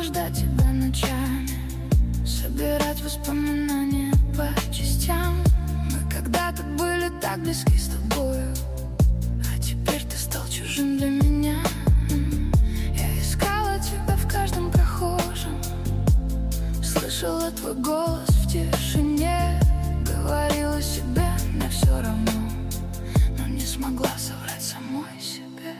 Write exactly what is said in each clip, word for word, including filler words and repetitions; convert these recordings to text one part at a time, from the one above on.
ждать тебя ночами, собирать воспоминания по частям. Мы когда-то были так близки с тобою, а теперь ты стал чужим для меня. Я искала тебя в каждом прохожем, слышала твой голос в тишине, говорила себе, мне все равно, но не смогла соврать самой себе.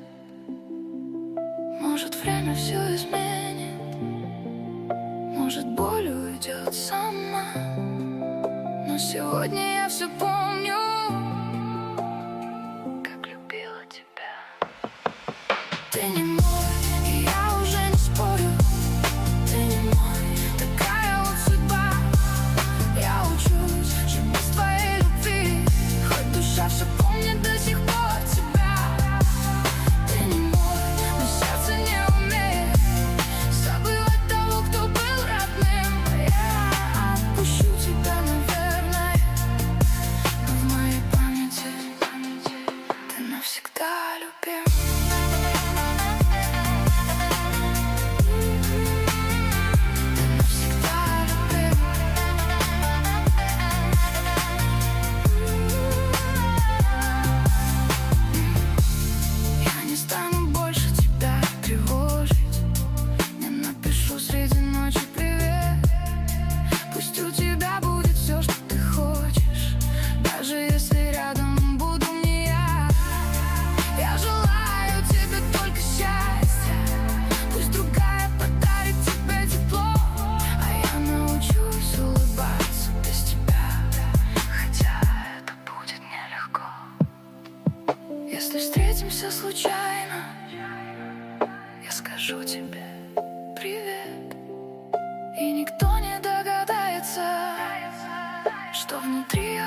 Может, время все изменит, может, боль уйдет сама, но сегодня я все помню, как любила тебя. Ты не мой, и я уже не спорю. Ты не мой, такая вот судьба. Я учусь жить без твоей любви, хоть душа все помнит до сих пор тебя. Ты не мой, но сердце не умеет забывать того, кто был родным. Я отпущу тебя, наверное, но в моей памяти ты навсегда любим. Если встретимся случайно, я скажу тебе привет, и никто не догадается, что внутри